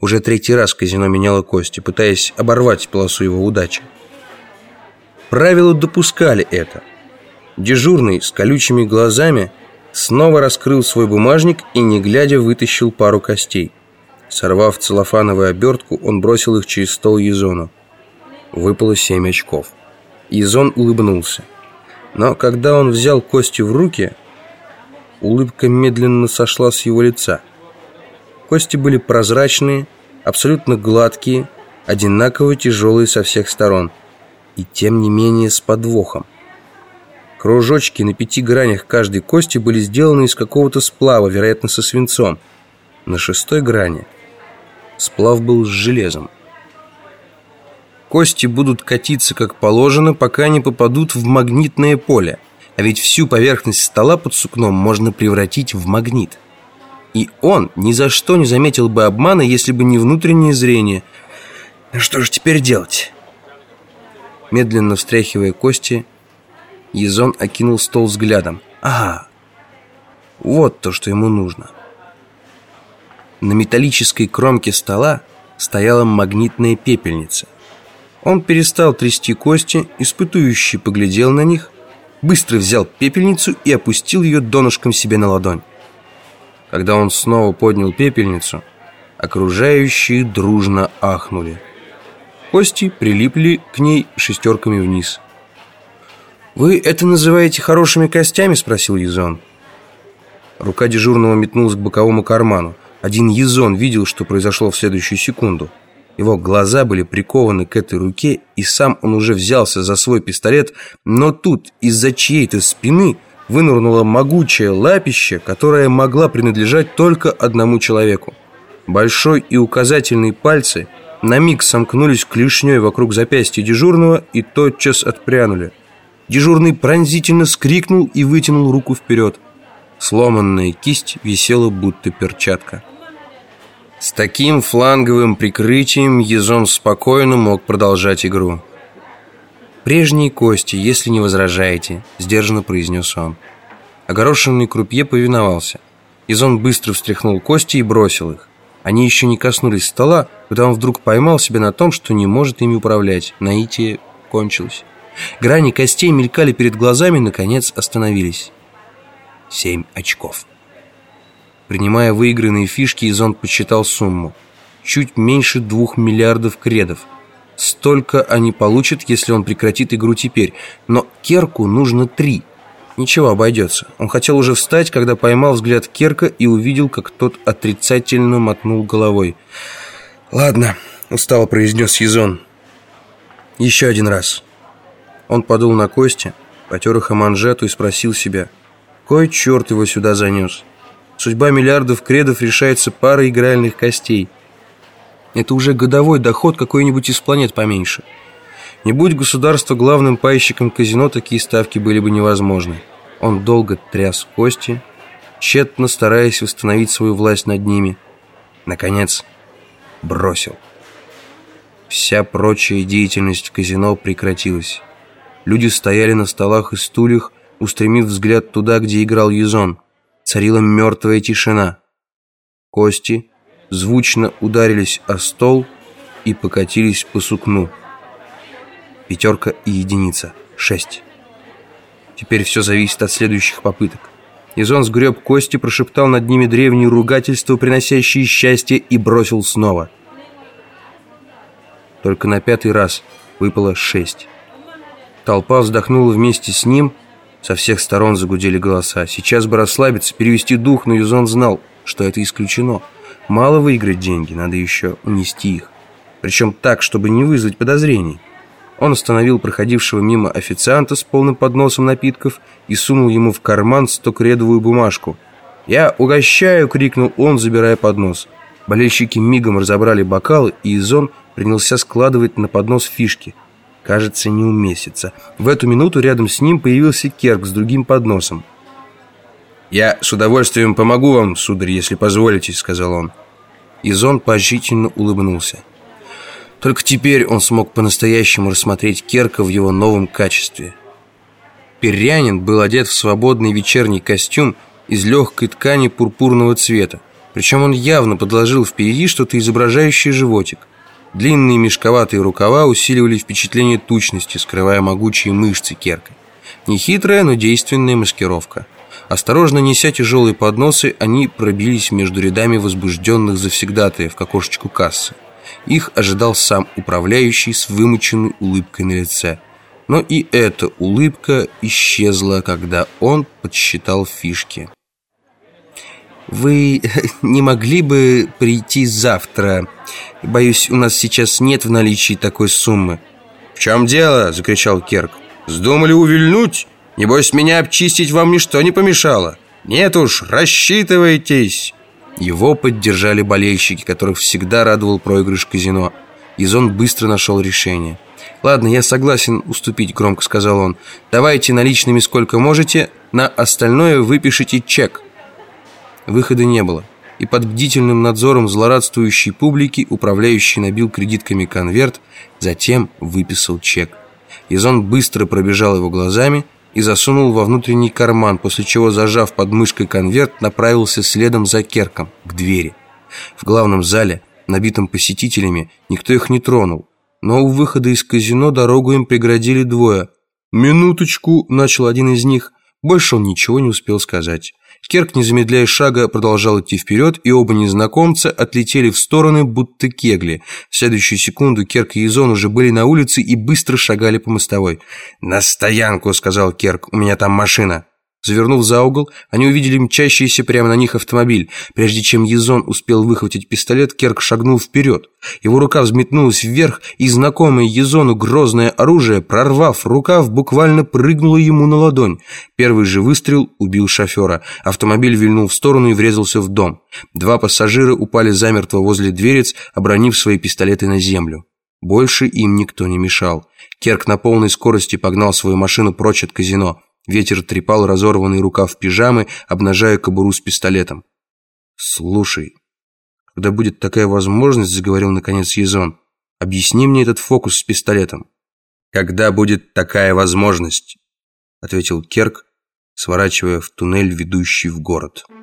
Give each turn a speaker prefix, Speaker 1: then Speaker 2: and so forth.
Speaker 1: Уже третий раз казино меняло кости, пытаясь оборвать полосу его удачи. Правила допускали это. Дежурный с колючими глазами снова раскрыл свой бумажник и, не глядя, вытащил пару костей. Сорвав целлофановую обертку, он бросил их через стол Езону. Выпало 7 очков. Езон улыбнулся. Но когда он взял кости в руки, улыбка медленно сошла с его лица. Кости были прозрачные, абсолютно гладкие, одинаково тяжелые со всех сторон. И тем не менее с подвохом. Кружочки на 5 гранях каждой кости были сделаны из какого-то сплава, вероятно, со свинцом. На 6-й грани сплав был с железом. Кости будут катиться как положено, пока не попадут в магнитное поле. А ведь всю поверхность стола под сукном можно превратить в магнит. И он ни за что не заметил бы обмана, если бы не внутреннее зрение. Что же теперь делать? Медленно встряхивая кости, Езон окинул стол взглядом. Ага, вот то, что ему нужно. На металлической кромке стола стояла магнитная пепельница. Он перестал трясти кости, испытующе поглядел на них, быстро взял пепельницу и опустил ее донышком себе на ладонь. Когда он снова поднял пепельницу, окружающие дружно ахнули. Кости прилипли к ней шестерками вниз. «Вы это называете хорошими костями?» — спросил Езон. Рука дежурного метнулась к боковому карману. Один Езон видел, что произошло в следующую секунду. Его глаза были прикованы к этой руке, и сам он уже взялся за свой пистолет, но тут из-за чьей-то спины вынырнуло могучее лапище, которое могла принадлежать только одному человеку. Большой и указательный пальцы на миг сомкнулись клешней вокруг запястья дежурного и тотчас отпрянули. Дежурный пронзительно вскрикнул и вытянул руку вперед. Сломанная кисть висела, будто перчатка. С таким фланговым прикрытием Езон спокойно мог продолжать игру. «Прежние кости, если не возражаете», — сдержанно произнес он. Огорошенный крупье повиновался. Езон быстро встряхнул кости и бросил их. Они еще не коснулись стола, когда он вдруг поймал себя на том, что не может ими управлять. Наитие кончилось. Грани костей мелькали перед глазами, наконец остановились. 7 очков. Принимая выигранные фишки, Езон подсчитал сумму. Чуть меньше 2 миллиардов кредов. Столько они получат, если он прекратит игру теперь. Но Керку нужно 3. Ничего, обойдется. Он хотел уже встать, когда поймал взгляд Керка и увидел, как тот отрицательно мотнул головой. «Ладно», — устало произнес Езон. «Еще один раз». Он подул на кости, потер их о манжету и спросил себя, кой черт его сюда занес? Судьба миллиардов кредов решается парой игральных костей. Это уже годовой доход какой-нибудь из планет поменьше. Не будь государства главным пайщиком казино, такие ставки были бы невозможны. Он долго тряс кости, тщетно стараясь восстановить свою власть над ними. Наконец, бросил. Вся прочая деятельность в казино прекратилась. Люди стояли на столах и стульях, устремив взгляд туда, где играл Езон. Царила мертвая тишина. Кости звучно ударились о стол и покатились по сукну. 5 и 1. 6. Теперь все зависит от следующих попыток. Езон сгреб кости, прошептал над ними древние ругательства, приносящие счастье, и бросил снова. Только на 5-й раз выпало 6. Толпа вздохнула вместе с ним. Со всех сторон загудели голоса. Сейчас бы расслабиться, перевести дух, но Езон знал, что это исключено. Мало выиграть деньги, надо еще унести их. Причем так, чтобы не вызвать подозрений. Он остановил проходившего мимо официанта с полным подносом напитков и сунул ему в карман 100-кредовую бумажку. «Я угощаю!» — крикнул он, забирая поднос. Болельщики мигом разобрали бокалы, и Езон принялся складывать на поднос фишки. Кажется, не уместится. В эту минуту рядом с ним появился Керк с другим подносом. «Я с удовольствием помогу вам, сударь, если позволите», — сказал он. Езон поощрительно улыбнулся. Только теперь он смог по-настоящему рассмотреть Керка в его новом качестве. Перрянин был одет в свободный вечерний костюм из легкой ткани пурпурного цвета. Причем он явно подложил впереди что-то изображающее животик. Длинные мешковатые рукава усиливали впечатление тучности, скрывая могучие мышцы Керка. Нехитрая, но действенная маскировка. Осторожно неся тяжелые подносы, они пробились между рядами возбужденных завсегдатаев к окошечку кассы. Их ожидал сам управляющий с вымученной улыбкой на лице. Но и эта улыбка исчезла, когда он подсчитал фишки. «Вы не могли бы прийти завтра? Боюсь, у нас сейчас нет в наличии такой суммы».
Speaker 2: «В чем дело?» – закричал Керк. «Вздумали увильнуть? Небось, меня обчистить вам ничто не помешало. Нет уж, рассчитывайтесь».
Speaker 1: Его поддержали болельщики, которых всегда радовал проигрыш казино. Язон быстро нашел решение. «Ладно, я согласен уступить», — громко сказал он. «Давайте наличными сколько можете, на остальное выпишите чек». Выхода не было, и под бдительным надзором злорадствующей публики управляющий набил кредитками конверт, затем выписал чек. Язон быстро пробежал его глазами и засунул во внутренний карман, после чего, зажав под мышкой конверт, направился следом за Керком к двери. В главном зале, набитом посетителями, никто их не тронул, но у выхода из казино дорогу им преградили двое. «Минуточку», — начал один из них. Больше он ничего не успел сказать. Керк, не замедляя шага, продолжал идти вперед, и оба незнакомца отлетели в стороны, будто кегли. В следующую секунду Керк и Язон уже были на улице и быстро шагали по мостовой. «На стоянку», — сказал Керк, — «у меня там машина». Завернув за угол, они увидели мчащийся прямо на них автомобиль. Прежде чем Язон успел выхватить пистолет, Керк шагнул вперед. Его рука взметнулась вверх, и знакомое Язону грозное оружие, прорвав рукав, буквально прыгнуло ему на ладонь. Первый же выстрел убил шофера. Автомобиль вильнул в сторону и врезался в дом. Два пассажира упали замертво возле дверец, обронив свои пистолеты на землю. Больше им никто не мешал. Керк на полной скорости погнал свою машину прочь от казино. Ветер трепал разорванный рукав пижамы, обнажая кобуру с пистолетом. «Слушай, когда будет такая возможность, — заговорил наконец Язон, — объясни мне этот фокус с пистолетом».
Speaker 2: «Когда будет такая возможность?» — ответил Керк, сворачивая в туннель, ведущий в город.